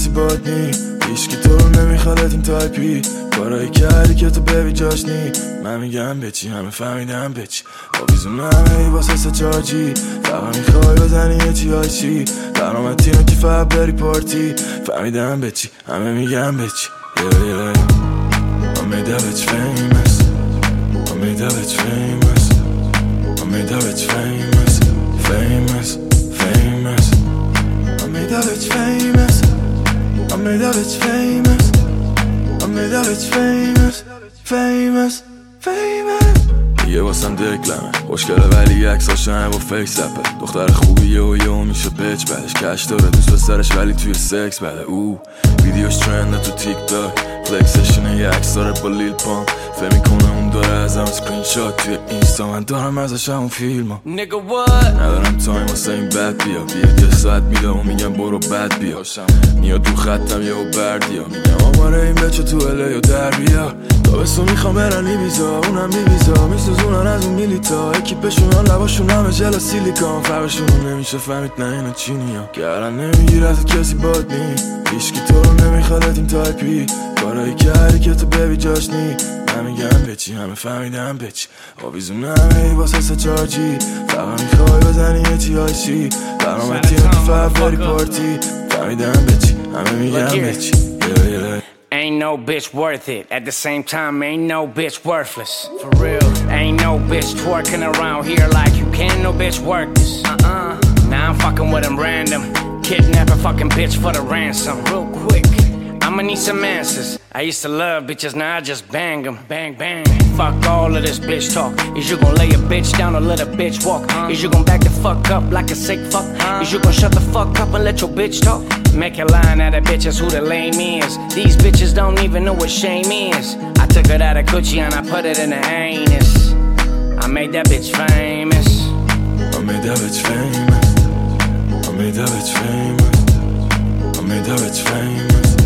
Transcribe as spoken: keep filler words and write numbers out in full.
کسی باد نی، هیچکی تو رو نمیخواد این تایپی، کارایی کردی که تو ببی جاش نی. من میگم بچی همه فهمیدم بچی، آویزون همه ای واسه سه چارجی، فقط میخوای بزنی یه چی های چی، برنامه تینو کی فقط بری پارتی. فهمیدم بچی همه میگم بچی. yeah, yeah. I made that bitch famous, I made that bitch famous, I made that bitch famous, famous, famous. I made that bitch famous, I made that bitch famous, I made that bitch famous, famous, famous. یه واسم دکلمه خوشگله ولی عکساش همه با فیکس اپه، دختر خوبیه و یهو میشه بچ بعدش کش داره دوست به سرش ولی توی سکس بله. او ویدیوش ترنده تو تیک تاک، فلکسشونه یه عکس داره با لیل پام، فهم میکنه اون داره ازم اسکرین شات توی اینستا، من دارم ازش همون فیلمو. ندارم تایم واسه این بد بیا، بیا یه ساعت میدم و میگم برو بد بیا، میاد تو خطم یهو بردیا، میگم آماره این بچه تو اله یا در بیا، تابستون میخوام برن ایبیزا اونم بیبیزا، میسوزونن از اون میلیتا، اکیپشون لباشون همه جلا سیلیکان، فرقشون نمیشه فهمید نه اینا چینیا، گرن نمیگیر از کسی باد نی، هیچکی تو رو نمیخواد این تایپی، کارایی کردی که تو ببی جاش نی. من میگم بچی همه فهمیدم بچی، آویزون همه ای واسه سه چارجی، فقط میخوای بزنی یه چی های چی، برنامه تینو تو فقط بری پارتی. فهمیدم بچی همه میگم بچی. yeah, yeah. Ain't no bitch worth it. At the same time, ain't no bitch worthless. For real. Ain't no bitch twerking around here like you can. No bitch work this. Uh-uh. Now I'm fucking with them random. Kidnap a fucking bitch for the ransom. Real quick. I'ma need some answers. I used to love bitches, now I just bang them. Bang, bang. Fuck all of this bitch talk. Is you gon' lay a bitch down or let a bitch walk? Is you gon' back the fuck up like a sick fuck? Is you gon' shut the fuck up and let your bitch talk? Make a line out of bitches who the lame is. These bitches don't even know what shame is. I took it out of coochie and I put it in the anus. I made that bitch famous. I made that bitch famous. I made that bitch famous. I made that bitch famous.